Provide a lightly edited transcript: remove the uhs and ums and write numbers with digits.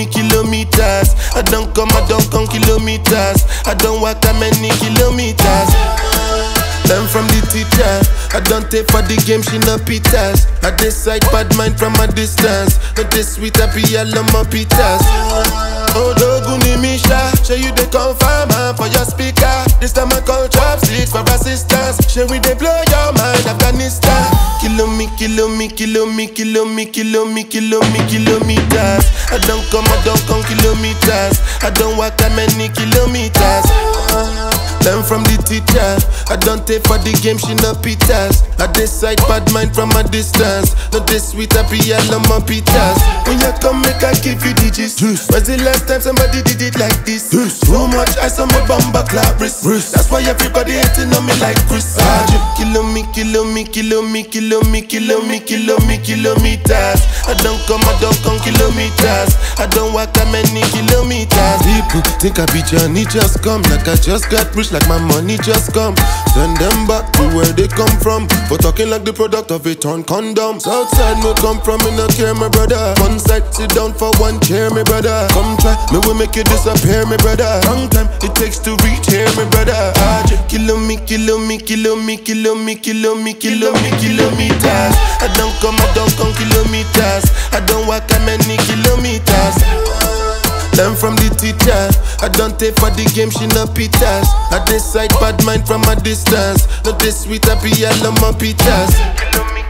kilometers. I don't come kilometers. I don't walk that many kilometers. Learn from the teacher. I don't take for the game, she no pitas. I decide bad mind from a distance. Not this sweet, I be all on my pitas. Oh, Doguni Misha, show you the confirm for your speaker. This time I call chopsticks for assistance. Show we they blow your mind, Afghanistan. Kilometers. I don't come kilometers. I don't walk that many kilometers. Learn from the teacher. I don't take for the game, she no pitas. I decide bad mind from a distance. Not this sweet, I be all on my pitas. When you come, make I give you digits. When's the last time somebody did it like this? So much ice on my bumper clap wrist. That's why everybody hating on me like Chris. Kilometers. I don't come kilometers. I don't walk that many kilometers. People think I be Johnny just come. Like I just got rich, like my money just come. Send them back to where they come from. For talking like the product of a torn condom. Southside me come from, me no care, my brother. One side, sit down for one chair, my brother. Come try, me will make you disappear, my brother. Long time it takes to reach here, my brother. Kilometers. I don't come kilometers. I don't walk that many kilometers. Learn from the teacher. I don't take for the game, she no pitas. I decide bad mind from a distance. Not this sweet, I be all on my pitas.